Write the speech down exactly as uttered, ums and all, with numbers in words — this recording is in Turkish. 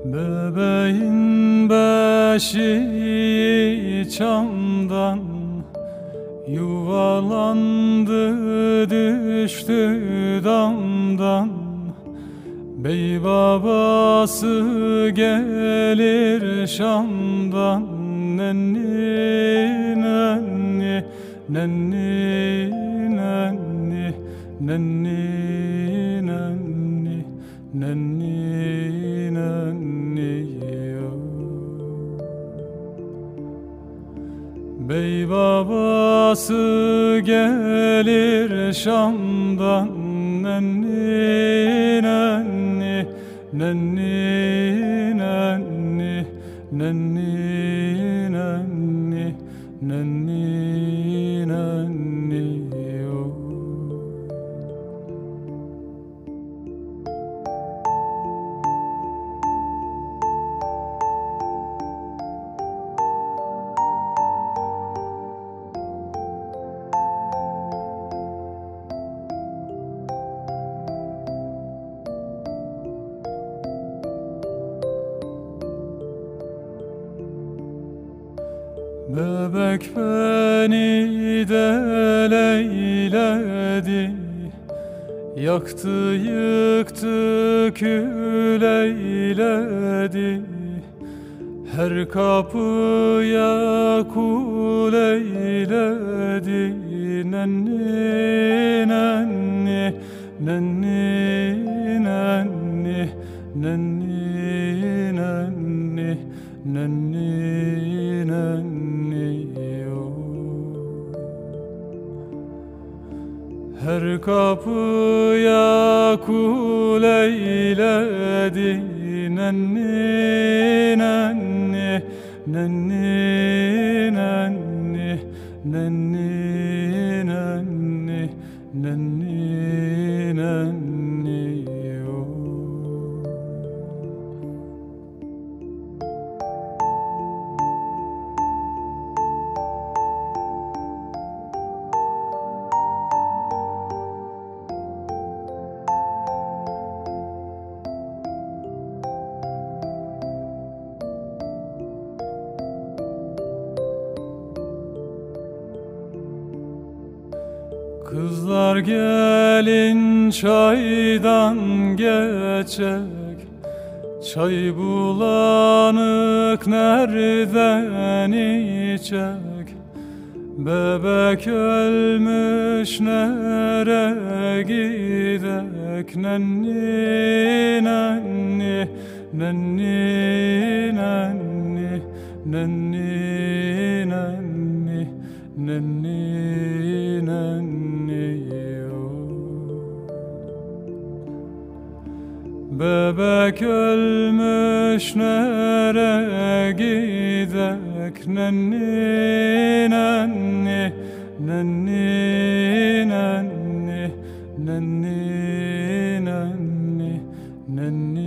Bebeğin beşiği çamdan yuvarlandı, düştü damdan. Bey babası gelir Şam'dan. Nenni nenni nenni nenni nenni nenni nenni nenni yo. Bey babası gelir Şam'dan. Nenni nenni nenni nenni nenni nenni nenni nenni yo. Bebek beni deleyledi, yaktı yıktı kül eyledi. Her kapıya kul eyledi. Nenni nenni nenni nenni nenni nenni nenni nenni yo. Her kapıya kul eyledi. Nenni nenni nenni nenni nenni nenni nenni nenni yo. Kızlar gelin çaydan geçecek. Çay bulanık nereden içecek? Bebek ölmüş nere gidek? Nenni nenni nenni nenni nenni nenni nenni nenni yo. Bebek ölmüş nere gidek? Nenni nenni nenni nenni nenni nenni nenni